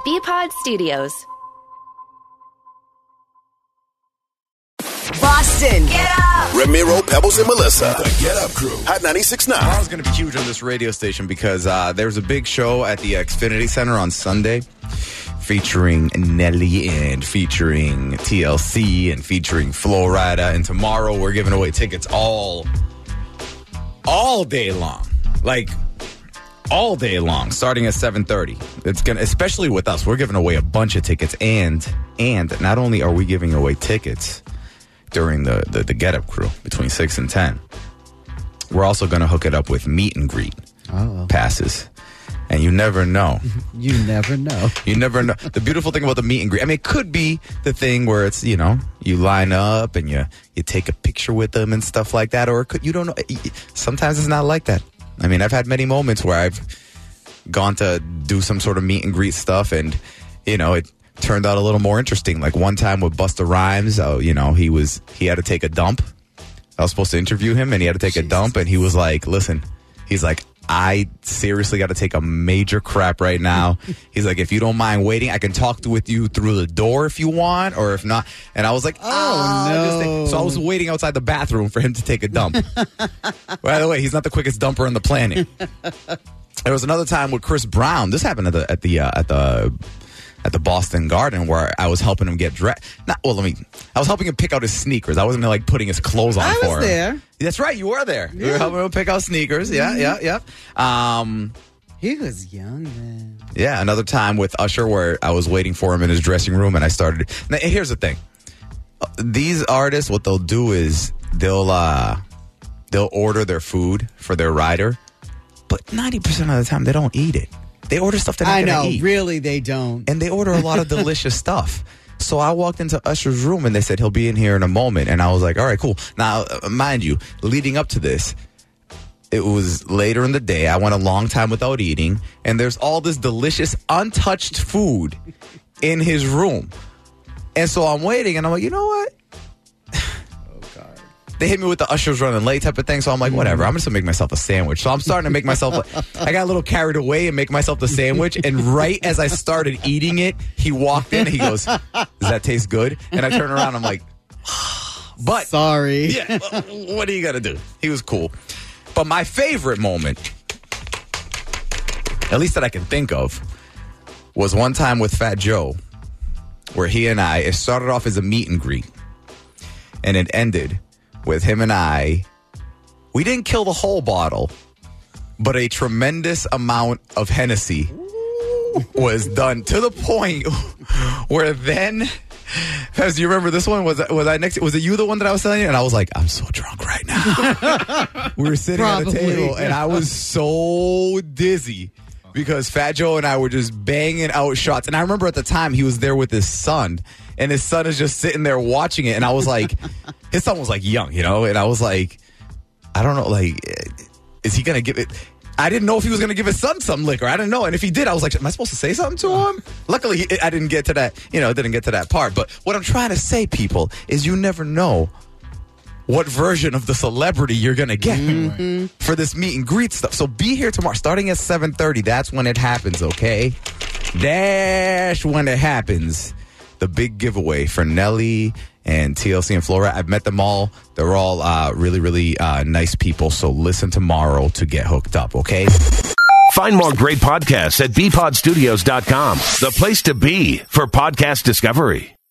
BPod Studios. Boston. Get up. Ramiro, Pebbles, and Melissa. The Get Up Crew. Hot 96.9. Tomorrow's going to be huge on this radio station because there's a big show at the Xfinity Center on Sunday featuring Nelly and featuring TLC and featuring Flo Rida. And tomorrow we're giving away tickets all day long. Like, all day long, starting at 7:30. It's gonna, especially with us, we're giving away a bunch of tickets. And not only are we giving away tickets during the Get Up Crew between 6 and 10, we're also going to hook it up with meet and greet passes. And you never know. You never know. You never know. The beautiful thing about the meet and greet, I mean, it could be the thing where it's, you know, you line up and you take a picture with them and stuff like that. Or it could, you don't know. Sometimes it's not like that. I mean, I've had many moments where I've gone to do some sort of meet and greet stuff and, you know, it turned out a little more interesting. Like one time with Busta Rhymes, you know, he had to take a dump. I was supposed to interview him and he had to take a dump and he was like, listen, he's like, I seriously got to take a major crap right now. He's like, if you don't mind waiting, I can talk with you through the door if you want, or if not. And I was like, no. So I was waiting outside the bathroom for him to take a dump. By the way, he's not the quickest dumper on the planet. There was another time with Chris Brown. This happened at the Boston Garden where I was helping him get dressed. I was helping him pick out his sneakers. I wasn't like putting his clothes on for him. I was there. That's right, you were there. Yeah. You were helping him pick out sneakers. Yeah. He was young then. Yeah, another time with Usher where I was waiting for him in his dressing room and I started. Now, here's the thing. These artists, what they'll do is they'll order their food for their rider, but 90% of the time they don't eat it. They order stuff that they're not going to eat. Really, they don't. And they order a lot of delicious stuff. So I walked into Usher's room and they said he'll be in here in a moment. And I was like, all right, cool. Now, mind you, leading up to this, it was later in the day. I went a long time without eating. And there's all this delicious, untouched food in his room. And so I'm waiting and I'm like, you know what? They hit me with the Usher's running late type of thing. So I'm like, whatever. I'm just going to make myself a sandwich. So I'm starting to make myself, I got a little carried away and make myself the sandwich. And right as I started eating it, he walked in and he goes, does that taste good? And I turn around, I'm like, but. Sorry. Yeah, what are you going to do? He was cool. But my favorite moment, at least that I can think of, was one time with Fat Joe, where he and I, it started off as a meet and greet. And it ended with him and I, we didn't kill the whole bottle, but a tremendous amount of Hennessy was done to the point where then, as you remember this one, was it you the one that I was telling you? And I was like, I'm so drunk right now. We were sitting at a table and I was so dizzy because Fat Joe and I were just banging out shots. And I remember at the time he was there with his son. And his son is just sitting there watching it. And I was like, his son was like young, you know? And I was like, I don't know, like, is he going to give it? I didn't know if he was going to give his son some liquor. I didn't know. And if he did, I was like, am I supposed to say something to him? Luckily, I didn't get to that, didn't get to that part. But what I'm trying to say, people, is you never know what version of the celebrity you're going to get for this meet and greet stuff. So be here tomorrow, starting at 7:30. That's when it happens, okay? That's when it happens. The big giveaway for Nelly and TLC and Flora. I've met them all. They're all really, really nice people. So listen tomorrow to get hooked up, okay? Find more great podcasts at bpodstudios.com, the place to be for podcast discovery.